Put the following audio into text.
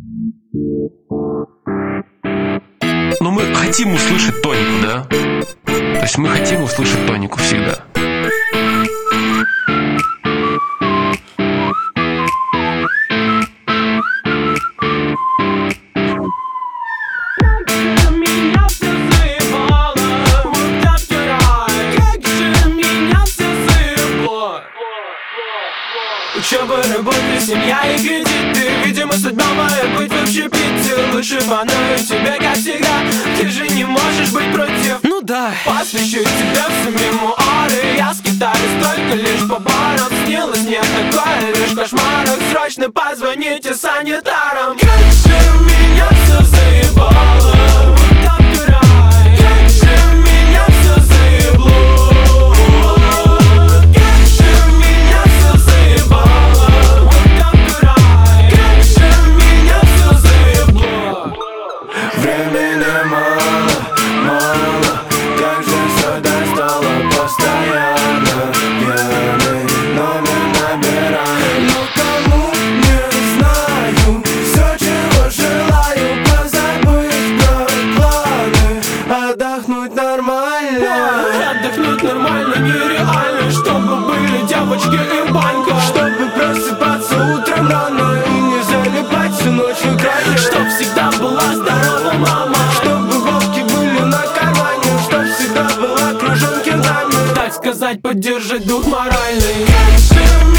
Но мы хотим услышать тонику, да? То есть мы хотим услышать тонику всегда. Учеба, работа, семья и кредиты. Видимо, судьба моя быть в общепите. Лучше банаю тебе, как всегда. Ты же не можешь быть против. Ну да, посвящу тебе все мемуары. Я скитаюсь только лишь по барам. Снилось мне такое лишь в кошмарах. Срочно позвоните санитарам. Как же меня все заебало. Вот так рай. Как же меня все заебло. Отдохнуть нормально, нереально. Чтобы были девочки и банька. Чтобы просыпаться утром рано и не залипать всю ночь в экране. Чтоб всегда была здорова мама. Чтобы бабки были на кармане. Чтоб всегда был окружен кентами. Так сказать, поддержать дух моральный.